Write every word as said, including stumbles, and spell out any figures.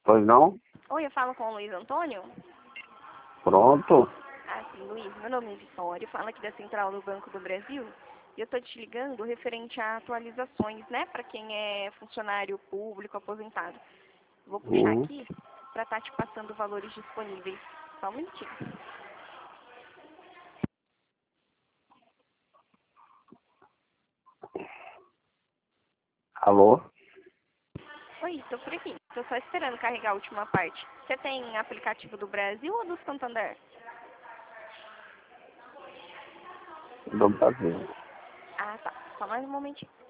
Pois não? Oi, eu falo com o Luiz Antônio? Pronto. Ah, sim, Luiz, meu nome é Vitória, falo aqui da Central do Banco do Brasil. E eu tô te ligando referente a atualizações, né, para quem é funcionário público, aposentado. Vou puxar Uhum. aqui para estar te passando valores disponíveis. Só um minutinho. Alô? Oi, tô por aqui. Tô só esperando carregar a última parte. Você tem aplicativo do Brasil ou do Santander? Do Brasil. Ah, tá. Só mais um momentinho.